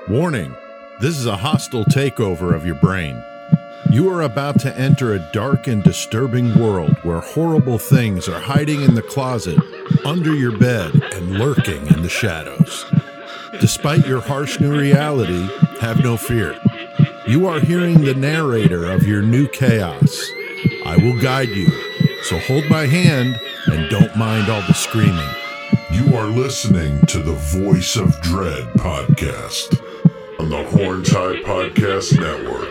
Warning, this is a hostile takeover of your brain. You are about to enter a dark and disturbing world where horrible things are hiding in the closet, under your bed, and lurking in the shadows. Despite your harsh new reality, have no fear. You are hearing the narrator of your new chaos. I will guide you, so hold my hand and don't mind all the screaming. You are listening to the Voice of Dread podcast on the Horntie Podcast Network.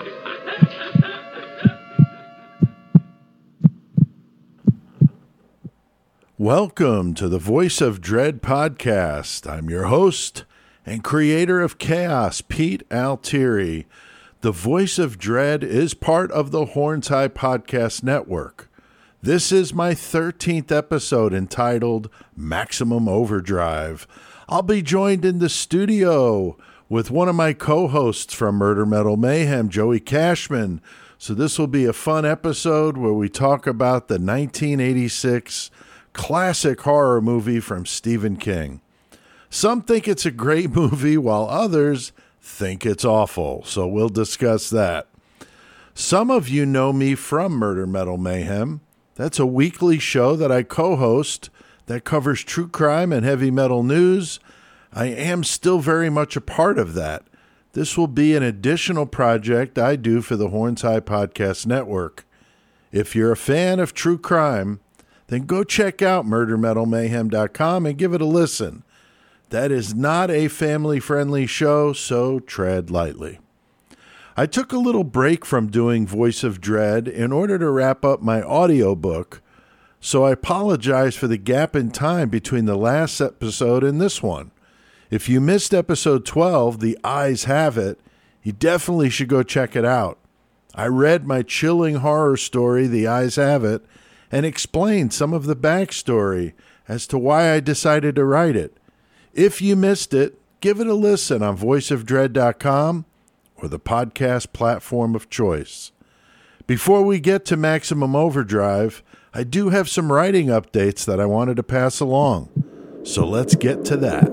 Welcome to the Voice of Dread podcast. I'm your host and creator of chaos, Pete Altieri. The Voice of Dread is part of the Horntie Podcast Network. This is my 13th episode entitled Maximum Overdrive. I'll be joined in the studio with one of my co-hosts from Murder Metal Mayhem, Joey Cashman. So this will be a fun episode where we talk about the 1986 classic horror movie from Stephen King. Some think it's a great movie while others think it's awful. So we'll discuss that. Some of you know me from Murder Metal Mayhem. That's a weekly show that I co-host that covers true crime and heavy metal news. I am still very much a part of that. This will be an additional project I do for the Horntie Podcast Network. If you're a fan of true crime, then go check out murdermetalmayhem.com and give it a listen. That is not a family-friendly show, so tread lightly. I took a little break from doing Voice of Dread in order to wrap up my audiobook, so I apologize for the gap in time between the last episode and this one. If you missed episode 12, The Eyes Have It, you definitely should go check it out. I read my chilling horror story, The Eyes Have It, and explained some of the backstory as to why I decided to write it. If you missed it, give it a listen on voiceofdread.com or the podcast platform of choice. Before we get to Maximum Overdrive, I do have some writing updates that I wanted to pass along. So let's get to that.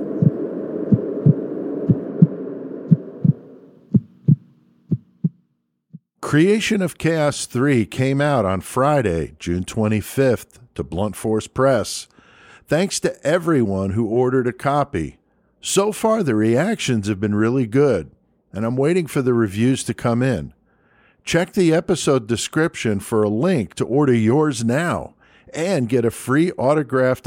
Creation of Chaos 3 came out on Friday, June 25th, to Blunt Force Press. Thanks to everyone who ordered a copy. So far, the reactions have been really good, and I'm waiting for the reviews to come in. Check the episode description for a link to order yours now and get a free autographed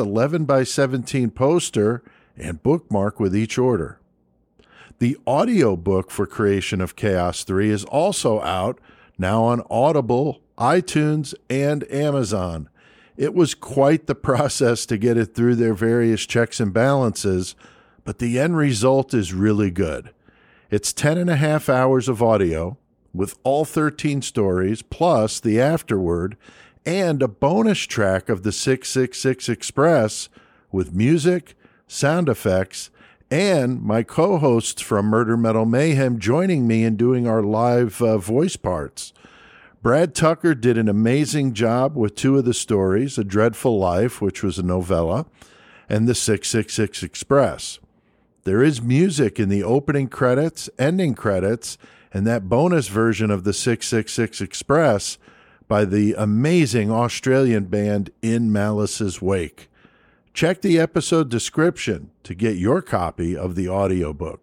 11x17 poster and bookmark with each order. The audiobook for Creation of Chaos 3 is also out now on Audible, iTunes, and Amazon. It was quite the process to get it through their various checks and balances, but the end result is really good. It's 10.5 hours of audio with all 13 stories, plus the afterword, and a bonus track of the 666 Express with music, sound effects, and my co-hosts from Murder Metal Mayhem joining me in doing our live voice parts. Brad Tucker did an amazing job with two of the stories, A Dreadful Life, which was a novella, and the 666 Express. There is music in the opening credits, ending credits, and that bonus version of the 666 Express by the amazing Australian band In Malice's Wake. Check the episode description to get your copy of the audiobook.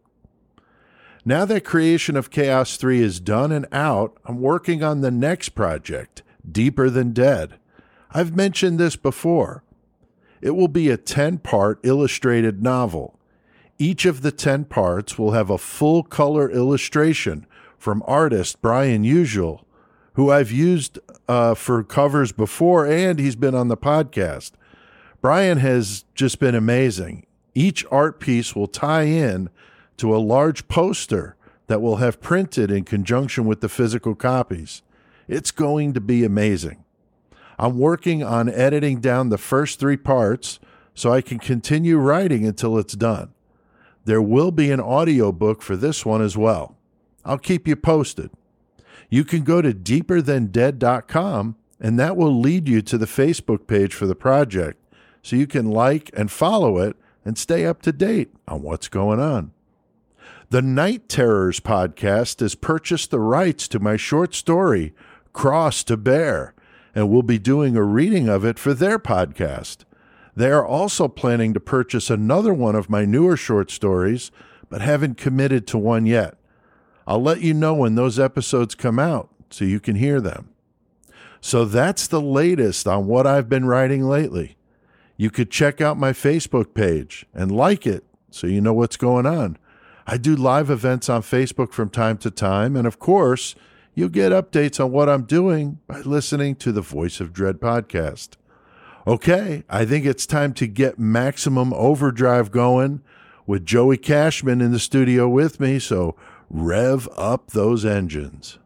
Now that Creation of Chaos 3 is done and out, I'm working on the next project, Deeper Than Dead. I've mentioned this before. It will be a 10-part illustrated novel. Each of the 10 parts will have a full-color illustration from artist Brian Usual, who I've used for covers before, and he's been on the podcast. Brian has just been amazing. Each art piece will tie in to a large poster that we'll have printed in conjunction with the physical copies. It's going to be amazing. I'm working on editing down the first 3 parts so I can continue writing until it's done. There will be an audiobook for this one as well. I'll keep you posted. You can go to deeperthandead.com, and that will lead you to the Facebook page for the project, so you can like and follow it and stay up to date on what's going on. The Night Terrors podcast has purchased the rights to my short story, Cross to Bear, and will be doing a reading of it for their podcast. They are also planning to purchase another one of my newer short stories, but haven't committed to one yet. I'll let you know when those episodes come out so you can hear them. So that's the latest on what I've been writing lately. You could check out my Facebook page and like it so you know what's going on. I do live events on Facebook from time to time, and of course, you'll get updates on what I'm doing by listening to the Voice of Dread podcast. Okay, I think it's time to get Maximum Overdrive going with Joey Cashman in the studio with me, so rev up those engines.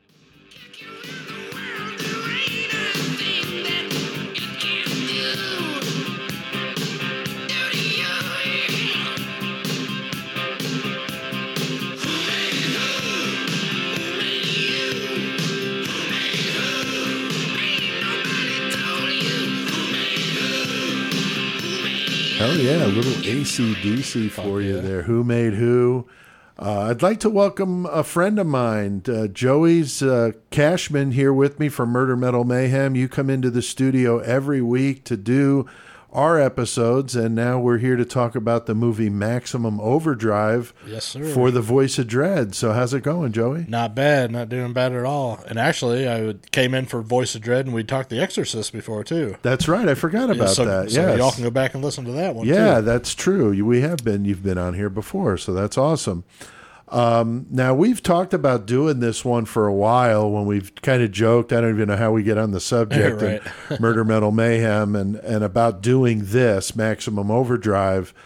Oh, yeah, a little AC/DC for you there. Who Made Who? I'd like to welcome a friend of mine, Joey's Cashman, here with me from Murder Metal Mayhem. You come into the studio every week to do our episodes, and now we're here to talk about the movie Maximum Overdrive. Yes, sir. For the Voice of Dread. So how's it going, Joey? Not bad. Not doing bad at all. And actually, came in for Voice of Dread, and we talked The Exorcist before, too. That's right. I forgot about that. So yes. y'all can go back and listen to that one, Yeah, too. that's true. You've been on here before, so that's awesome. Now, we've talked about doing this one for a while when we've kind of joked. I don't even know how we get on the subject Right. of Murder Metal Mayhem and about doing this, Maximum Overdrive.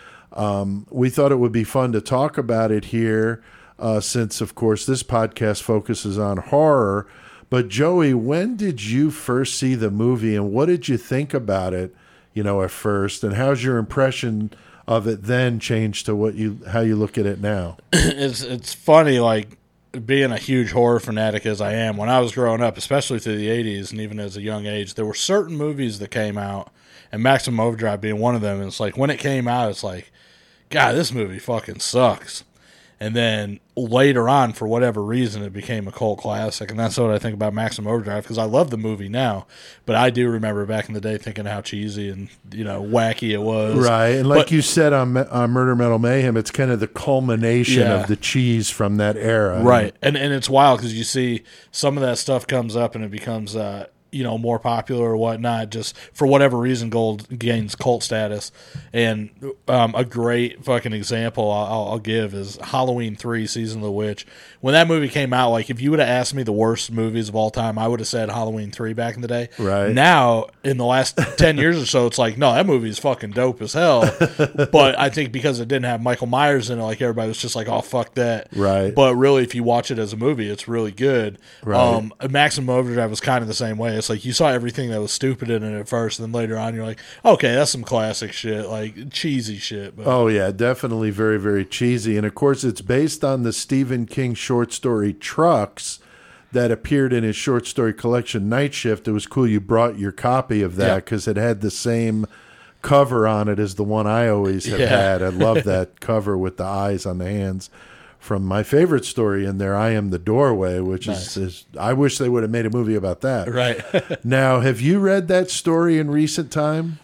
We thought it would be fun to talk about it here since, of course, this podcast focuses on horror. But, Joey, when did you first see the movie and what did you think about it, at first? And how's your impression of it then changed to how you look at it now? It's funny, like, being a huge horror fanatic as I am, when I was growing up, especially through the 80s and even as a young age, there were certain movies that came out, and Maximum Overdrive being one of them. And it's like, when it came out, it's like, God, this movie fucking sucks. And then later on, for whatever reason, it became a cult classic. And that's what I think about Maximum Overdrive, because I love the movie now. But I do remember back in the day thinking how cheesy and, wacky it was. Right. And like you said on Murder Metal Mayhem, it's kind of the culmination of the cheese from that era. Right. And it's wild because you see some of that stuff comes up and it becomes more popular or whatnot, just for whatever reason, Gold gains cult status. And a great fucking example I'll give is Halloween 3, Season of the Witch. When that movie came out, like, if you would have asked me the worst movies of all time, I would have said Halloween 3 back in the day. Right. Now, in the last 10 years or so, it's like, no, that movie is fucking dope as hell. But I think because it didn't have Michael Myers in it, like, everybody was just like, oh, fuck that. Right. But really, if you watch it as a movie, it's really good. Right. Maximum Overdrive was kind of the same way. It's like you saw everything that was stupid in it at first, and then later on you're like, okay, that's some classic shit, like cheesy shit. But. Oh, yeah, definitely very, very cheesy. And, of course, it's based on the Stephen King short story Trucks that appeared in his short story collection, Night Shift. It was cool you brought your copy of that because it had the same cover on it as the one I always have had. I love that cover with the eyes on the hands. From my favorite story in there, I Am the Doorway, which is I wish they would have made a movie about that. Right. Now, have you read that story in recent time?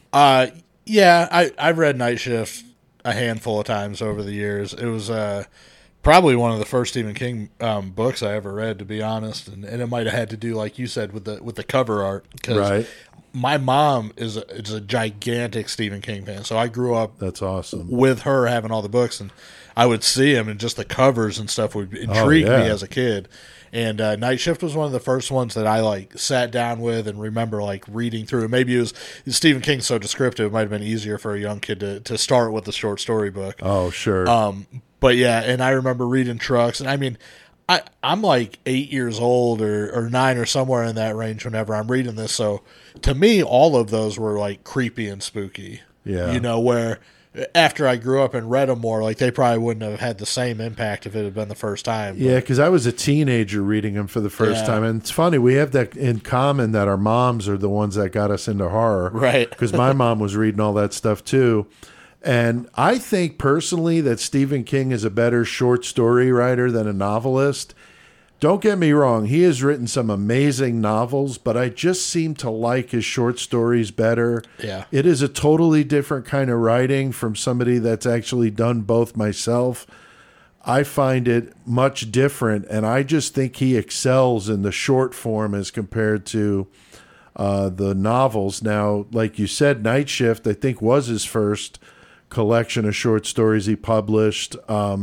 Yeah, I've read Night Shift a handful of times over the years. It was probably one of the first Stephen King books I ever read, to be honest, and it might have had to do, like you said, with the cover art. Right. My mom is a gigantic Stephen King fan, so I grew up. That's awesome. With her having all the books, and I would see them, and just the covers and stuff would intrigue me as a kid. And Night Shift was one of the first ones that I sat down with and remember reading through. Maybe it was Stephen King's so descriptive, it might have been easier for a young kid to start with a short story book. Oh, sure. But yeah, and I remember reading Trucks, and I mean, I'm like 8 years old or 9 or somewhere in that range whenever I'm reading this. So to me, all of those were creepy and spooky. Yeah. Where after I grew up and read them more, they probably wouldn't have had the same impact if it had been the first time. Yeah, because I was a teenager reading them for the first time. And it's funny, we have that in common that our moms are the ones that got us into horror. Right. Because my mom was reading all that stuff too. And I think personally that Stephen King is a better short story writer than a novelist. Don't get me wrong, he has written some amazing novels, but I just seem to like his short stories better. Yeah. It is a totally different kind of writing from somebody that's actually done both myself. I find it much different, and I just think he excels in the short form as compared to the novels. Now, like you said, Night Shift, I think, was his first collection of short stories he published.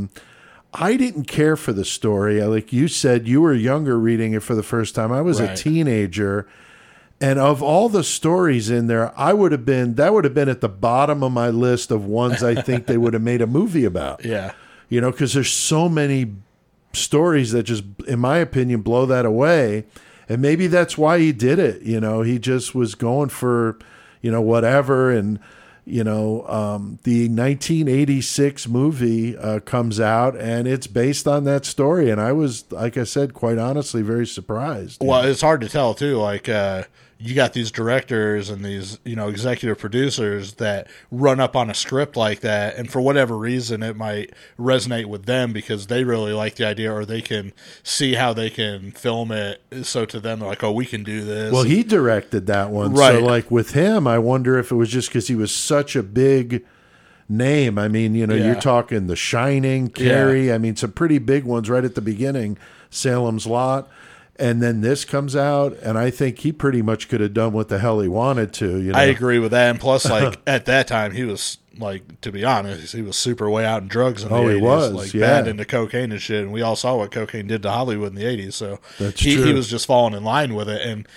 I didn't care for the story. Like you said, you were younger reading it for the first time. I was a teenager. And of all the stories in there, that would have been at the bottom of my list of ones I think they would have made a movie about. Yeah. You know, because there's so many stories that just, in my opinion, blow that away. And maybe that's why he did it. You know, he just was going for, whatever. And, the 1986 movie comes out, and it's based on that story. And I was, like I said, quite honestly, very surprised. Well, it's hard to tell, too. Like, you got these directors and these, executive producers that run up on a script like that, and for whatever reason, it might resonate with them because they really like the idea, or they can see how they can film it. So to them, they're like, "Oh, we can do this." Well, he directed that one, right? So, like with him, I wonder if it was just because he was such a big name. I mean, you're talking The Shining, Carrie. Yeah. I mean, some pretty big ones right at the beginning. Salem's Lot. And then this comes out, and I think he pretty much could have done what the hell he wanted to. I agree with that. And plus, like, at that time, he was, like, to be honest, he was super way out in drugs in the 80s. He was, like, bad into cocaine and shit. And we all saw what cocaine did to Hollywood in the 80s. So he was just falling in line with it. And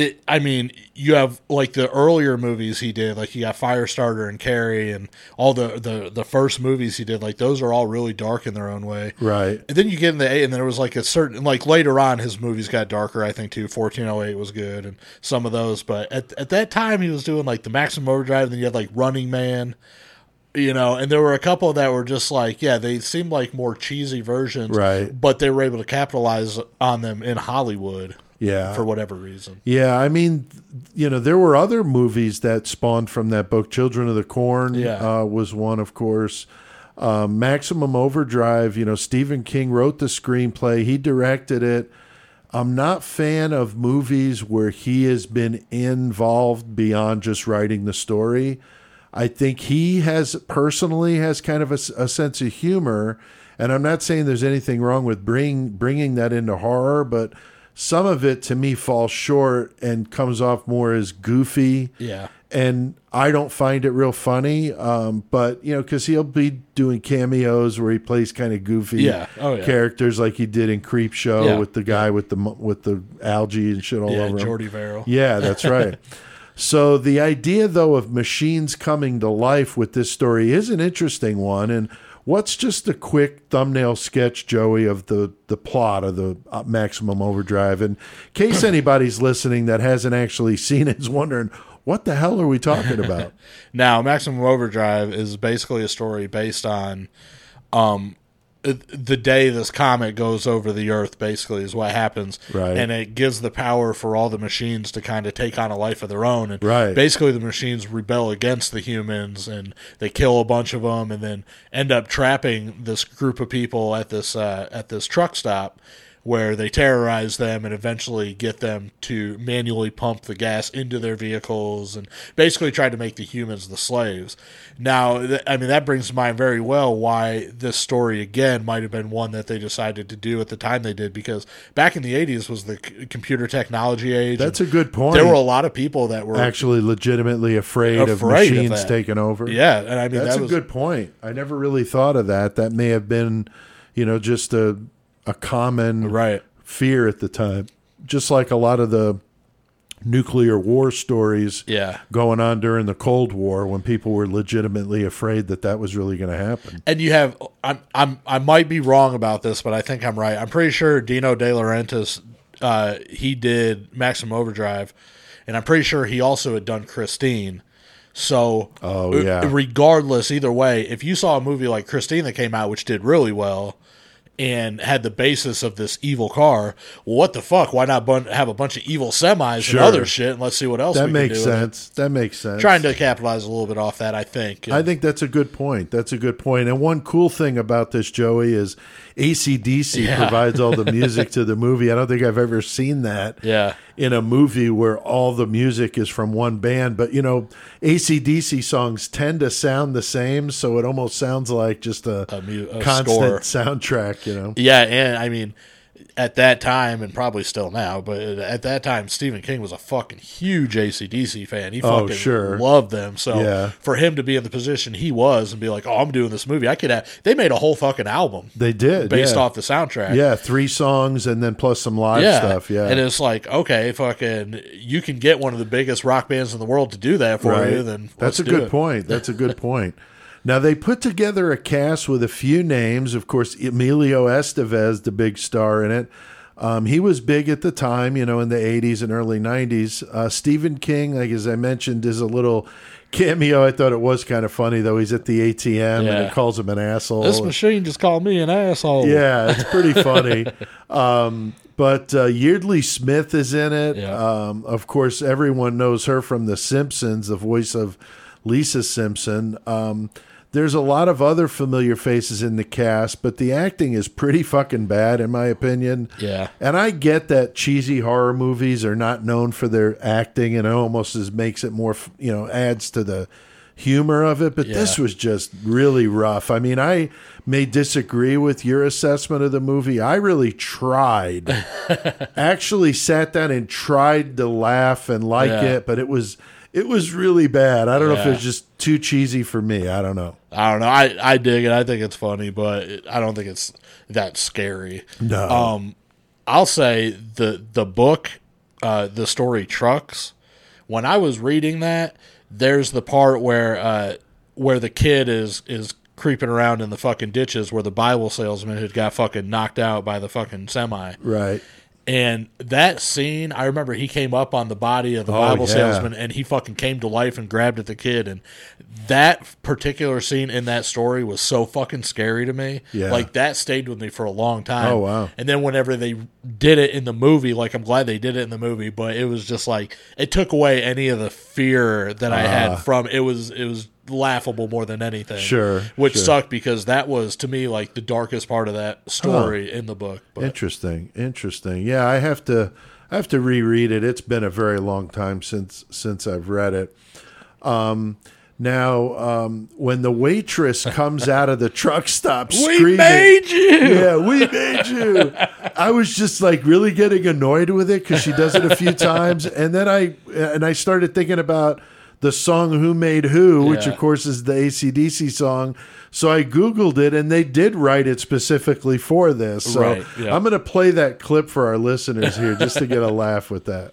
you have, like, the earlier movies he did, like, you got Firestarter and Carrie and all the first movies he did, like, those are all really dark in their own way. Right. And then you get in the 8, and there was, like, a certain, like, later on, his movies got darker, I think, too. 1408 was good, and some of those. But at that time, he was doing, like, the Maximum Overdrive, and then you had, like, Running Man, and there were a couple that were just, like, they seemed like more cheesy versions. Right. But they were able to capitalize on them in Hollywood. Yeah. For whatever reason. Yeah, I mean, there were other movies that spawned from that book. Children of the Corn was one, of course. Maximum Overdrive, Stephen King wrote the screenplay. He directed it. I'm not a fan of movies where he has been involved beyond just writing the story. I think he personally has kind of a sense of humor. And I'm not saying there's anything wrong with bringing that into horror, but some of it, to me, falls short and comes off more as goofy. Yeah. And I don't find it real funny. But, because he'll be doing cameos where he plays kind of goofy characters like he did in Creepshow with the guy with the algae and shit all over him. Jordy Verrill. Yeah, that's right. So the idea, though, of machines coming to life with this story is an interesting one. And what's just a quick thumbnail sketch, Joey, of the plot of the Maximum Overdrive? In case anybody's listening that hasn't actually seen it is wondering, what the hell are we talking about? Now, Maximum Overdrive is basically a story based on the day this comet goes over the Earth, basically, is what happens. Right. And it gives the power for all the machines to kind of take on a life of their own. And right. basically the machines rebel against the humans, and they kill a bunch of them, and then end up trapping this group of people at this truck stop, where they terrorize them and eventually get them to manually pump the gas into their vehicles and basically try to make the humans the slaves. Now, that brings to mind very well why this story, again, might have been one that they decided to do at the time they did, because back in the 80s was the computer technology age. That's a good point. There were a lot of people that were actually legitimately afraid of machines taking over. Yeah, and that's a good point. I never really thought of that. That may have been, just a common fear at the time, just like a lot of the nuclear war stories going on during the Cold War, when people were legitimately afraid that was really going to happen. And you have, I might be wrong about this, but I think I'm right. I'm pretty sure Dino De Laurentiis, he did Maximum Overdrive, and I'm pretty sure he also had done Christine. So, regardless, either way, if you saw a movie like Christine that came out, which did really well, and had the basis of this evil car. Well, what the fuck? Why not have a bunch of evil semis and other shit, and let's see what else we can do. That makes sense. That makes sense. Trying to capitalize a little bit off that, I think. I think that's a good point. That's a good point. And one cool thing about this, Joey, is AC/DC provides all the music to the movie. I don't think I've ever seen that in a movie where all the music is from one band. But, you know, AC/DC songs tend to sound the same, so it almost sounds like just a constant soundtrack, you know? Yeah, and I mean, at that time, and probably still now, but at that time, Stephen King was a fucking huge AC/DC fan. He fucking loved them. So for him to be in the position he was and be like, oh, I'm doing this movie, they made a whole fucking album. They did. Based off the soundtrack. Yeah, 3 songs and then plus some live stuff. Yeah. And it's like, okay, fucking, you can get one of the biggest rock bands in the world to do that for you, then that's a good point. That's a good point. Now, they put together a cast with a few names. Of course, Emilio Estevez, the big star in it. He was big at the time, you know, in the 80s and early 90s. Stephen King, like as I mentioned, is a little cameo. I thought it was kind of funny, though. He's at the ATM and he calls him an asshole. This machine just called me an asshole. Yeah, it's pretty funny. But Yeardley Smith is in it. Yeah. Of course, everyone knows her from The Simpsons, the voice of Lisa Simpson. There's a lot of other familiar faces in the cast, but the acting is pretty fucking bad, in my opinion. Yeah. And I get that cheesy horror movies are not known for their acting, and it almost makes it more, you know, adds to the humor of it. But this was just really rough. I mean, I may disagree with your assessment of the movie. I really tried, actually sat down and tried to laugh and like it, but it was really bad. I don't know if it was just too cheesy for me. I don't know. I dig it. I think it's funny, but I don't think it's that scary. No. I'll say the book, the story Trucks. When I was reading that, there's the part where the kid is creeping around in the fucking ditches where the Bible salesman had got fucking knocked out by the fucking semi. Right. And that scene, I remember he came up on the body of the Bible salesman and he fucking came to life and grabbed at the kid. And that particular scene in that story was so fucking scary to me. Yeah. Like, that stayed with me for a long time. Oh, wow. And then whenever they did it in the movie, like, I'm glad they did it in the movie, but it was just like, it took away any of the fear that I had from it. Was laughable more than anything. Sure. Which sucked because that was, to me, like the darkest part of that story in the book. But. Interesting. Yeah, I have to reread it. It's been a very long time since I've read it. Now, when the waitress comes out of the truck stop screaming, "We made you!" Yeah, we made you. I was just like really getting annoyed with it because she does it a few times, and then I started thinking about the song "Who Made Who," which of course is the AC/DC song. So I Googled it, and they did write it specifically for this. So I'm going to play that clip for our listeners here just to get a laugh with that.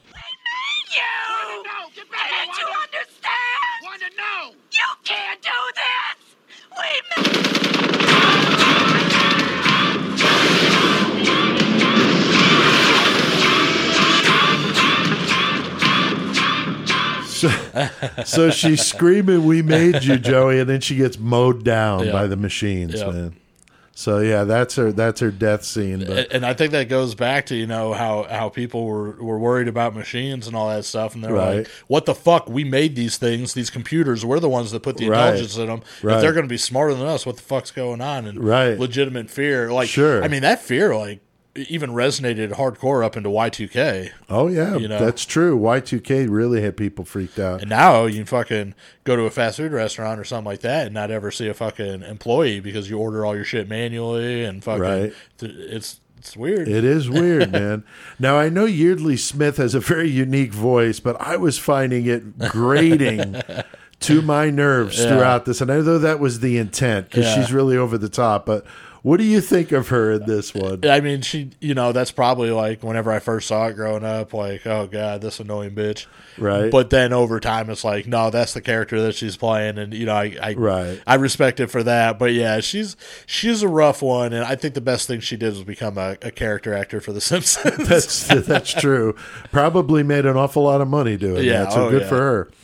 So she's screaming, "We made you, Joey," and then she gets mowed down by the machines, man. So that's her death scene. But. And I think that goes back to, you know, how people were worried about machines and all that stuff, and they're like, "What the fuck? We made these things, these computers. We're the ones that put the intelligence in them. If they're going to be smarter than us, what the fuck's going on?" And legitimate fear, like, I mean, that fear, like, even resonated hardcore up into Y2K. Oh, yeah, you know? That's true. Y2K really had people freaked out. And now you can fucking go to a fast food restaurant or something like that and not ever see a fucking employee because you order all your shit manually and fucking it's weird. It is weird, man. Now, I know Yeardley Smith has a very unique voice, but I was finding it grating to my nerves throughout this. And I know that was the intent because she's really over the top, but what do you think of her in this one? I mean, she, you know, that's probably like whenever I first saw it growing up, like, oh, God, this annoying bitch. Right. But then over time, it's like, no, that's the character that she's playing. And, you know, I respect it for that. But, yeah, she's a rough one. And I think the best thing she did was become a character actor for The Simpsons. That's true. Probably made an awful lot of money doing that. So good for her.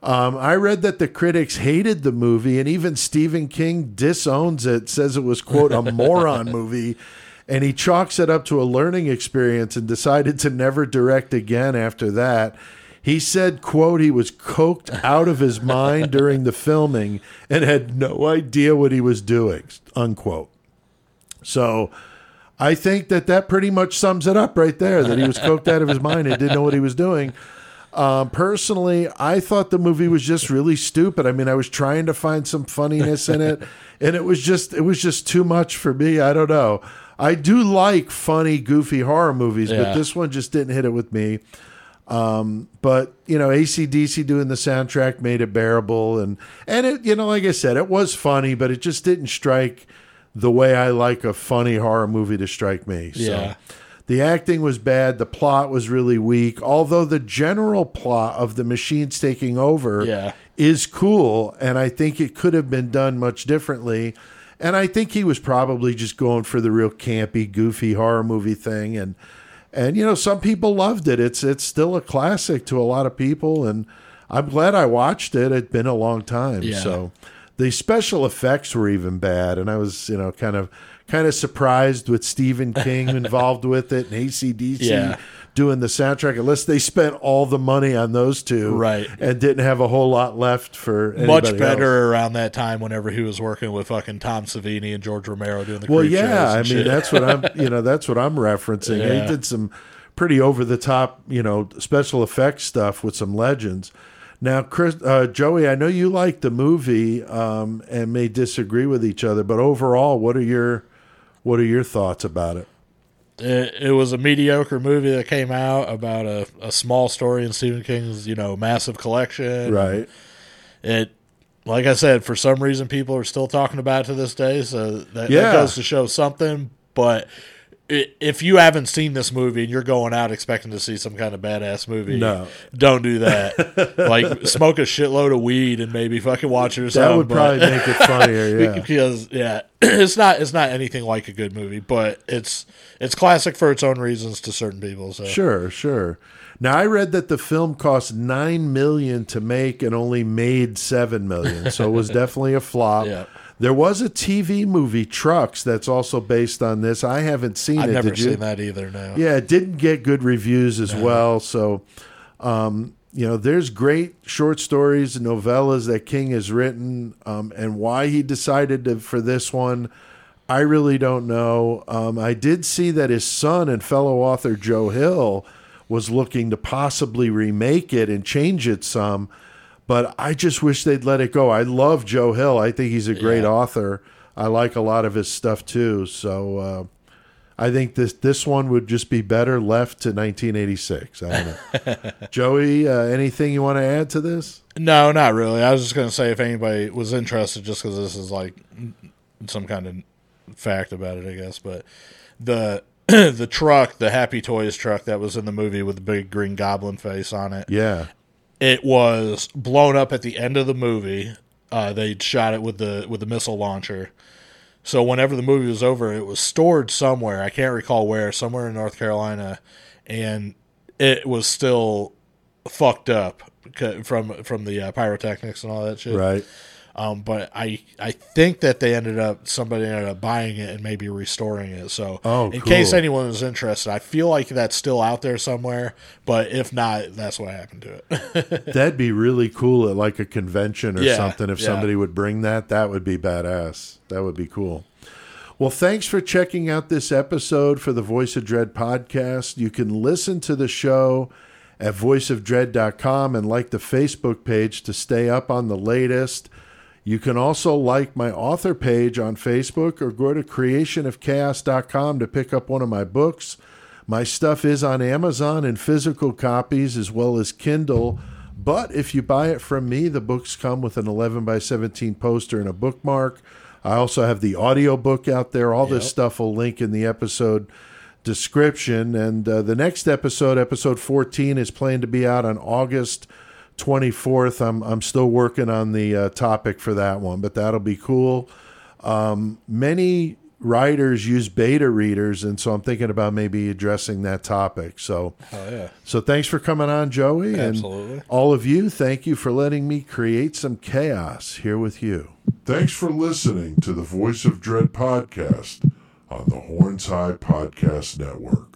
I read that the critics hated the movie, and even Stephen King disowns it, says it was, quote, a moron movie, and he chalks it up to a learning experience and decided to never direct again after that. He said, quote, he was coked out of his mind during the filming and had no idea what he was doing, unquote. So I think that pretty much sums it up right there, that he was coked out of his mind and didn't know what he was doing. Personally, I thought the movie was just really stupid. I mean, I was trying to find some funniness in it, and it was just too much for me. I don't know. I do like funny, goofy horror movies, but this one just didn't hit it with me. But you know, AC/DC doing the soundtrack made it bearable, and it, you know, like I said, it was funny, but it just didn't strike the way I like a funny horror movie to strike me. So the acting was bad, the plot was really weak, although the general plot of the machines taking over is cool, and I think it could have been done much differently. And I think he was probably just going for the real campy, goofy horror movie thing, and you know, some people loved it. It's still a classic to a lot of people, and I'm glad I watched it. It'd been a long time. So the special effects were even bad, and I was, you know, kind of surprised with Stephen King involved with it, and AC/DC doing the soundtrack, unless they spent all the money on those two, and didn't have a whole lot left for anybody much better else. Around that time, whenever he was working with fucking Tom Savini and George Romero doing the well, creep shows I mean, shit. that's what I'm, that's what I'm referencing. He did some pretty over the top, special effects stuff with some legends. Now, Chris, Joey, I know you like the movie and may disagree with each other, but overall, what are your thoughts about it? It was a mediocre movie that came out about a small story in Stephen King's, massive collection. Right. It, like I said, for some reason people are still talking about it to this day, so that goes to show something. But if you haven't seen this movie and you're going out expecting to see some kind of badass movie, don't do that. Like, smoke a shitload of weed and maybe fucking watch it or something. That would probably make it funnier, because it's not anything like a good movie, but it's classic for its own reasons to certain people. So Sure. Now, I read that the film cost $9 million to make and only made $7 million, so it was definitely a flop. There was a TV movie, Trucks, that's also based on this. I haven't seen it. I've never seen that either, no. Yeah, it didn't get good reviews as well. So, there's great short stories and novellas that King has written, and why he decided for this one, I really don't know. I did see that his son and fellow author Joe Hill was looking to possibly remake it and change it some. But I just wish they'd let it go. I love Joe Hill. I think he's a great author. I like a lot of his stuff too. So I think this one would just be better left to 1986. I don't know. Joey, anything you want to add to this? No, not really. I was just going to say if anybody was interested, just because this is like some kind of fact about it, I guess. But the truck, the Happy Toys truck that was in the movie with the big green goblin face on it. Yeah. It was blown up at the end of the movie. They shot it with the missile launcher. So whenever the movie was over, it was stored somewhere. I can't recall where, somewhere in North Carolina, and it was still fucked up from the pyrotechnics and all that shit. Right. But I think that somebody ended up buying it and maybe restoring it. So in case anyone was interested, I feel like that's still out there somewhere. But if not, that's what happened to it. That'd be really cool at like a convention or something. If somebody would bring that would be badass. That would be cool. Well, thanks for checking out this episode for the Voice of Dread podcast. You can listen to the show at voiceofdread.com and like the Facebook page to stay up on the latest. You can also like my author page on Facebook or go to creationofchaos.com to pick up one of my books. My stuff is on Amazon in physical copies as well as Kindle. But if you buy it from me, the books come with an 11x17 poster and a bookmark. I also have the audiobook out there. All this stuff will link in the episode description. And the next episode 14, is planned to be out on August 24th. I'm still working on the topic for that one, but that'll be cool. Many writers use beta readers, and so I'm thinking about maybe addressing that topic. So, so thanks for coming on, Joey. Absolutely. And all of you, thank you for letting me create some chaos here with you. Thanks for listening to the Voice of Dread podcast on the Horns High Podcast Network.